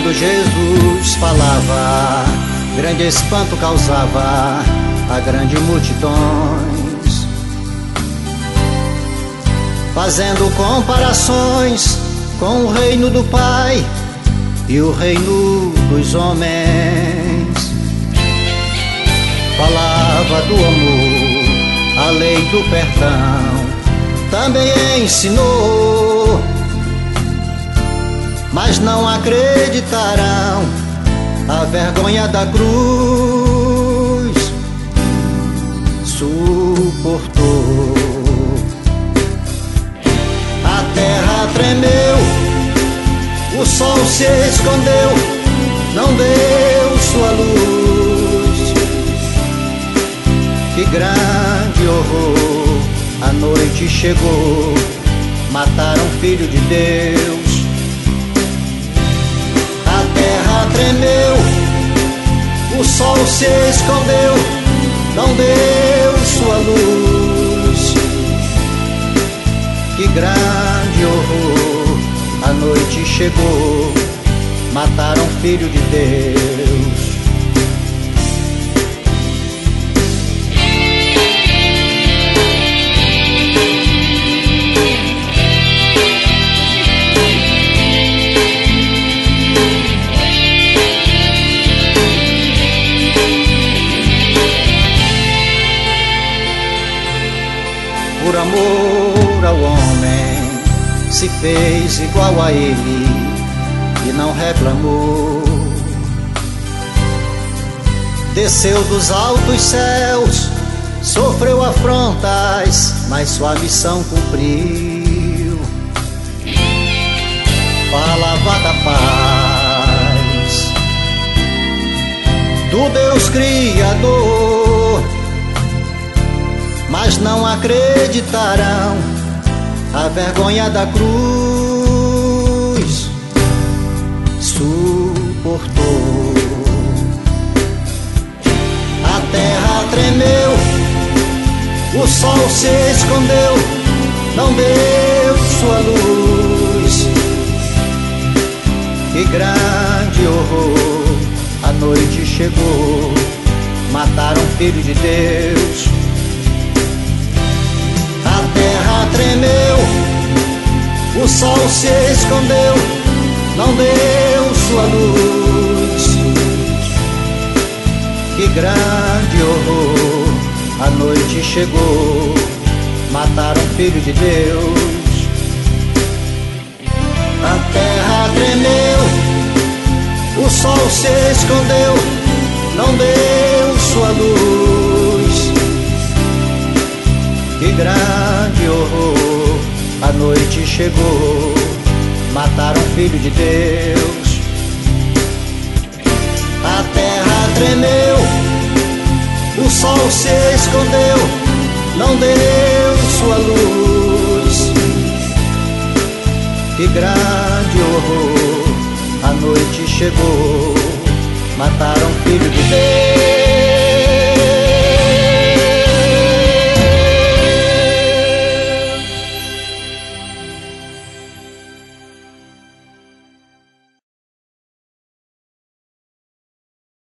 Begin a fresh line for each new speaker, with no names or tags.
Quando Jesus falava, grande espanto causava a grandes multidões, fazendo comparações com o reino do Pai e o reino dos homens. Falava do amor, a lei do perdão, também ensinou, mas não acreditarão a vergonha da cruz. Suportou, a terra tremeu, o sol se escondeu, não deu sua luz. Que grande horror, a noite chegou, mataram o Filho de Deus. A terra tremeu, o sol se escondeu, não deu sua luz. Que grande horror, a noite chegou, mataram o Filho de Deus. Por amor ao homem, se fez igual a ele e não reclamou. Desceu dos altos céus, sofreu afrontas, mas sua missão cumpriu. Falava da paz do Deus Criador, mas não acreditarão a vergonha da cruz. Suportou, a terra tremeu, o sol se escondeu, não deu sua luz. Que grande horror, a noite chegou, mataram o Filho de Deus. A terra tremeu, o sol se escondeu, não deu sua luz. Que grande horror, a noite chegou, mataram o Filho de Deus. A terra tremeu, o sol se escondeu, não deu sua luz. Que grande horror, a noite chegou, mataram o Filho de Deus. A terra tremeu, o sol se escondeu, não deu sua luz. Que grande horror, a noite chegou, mataram o Filho de Deus.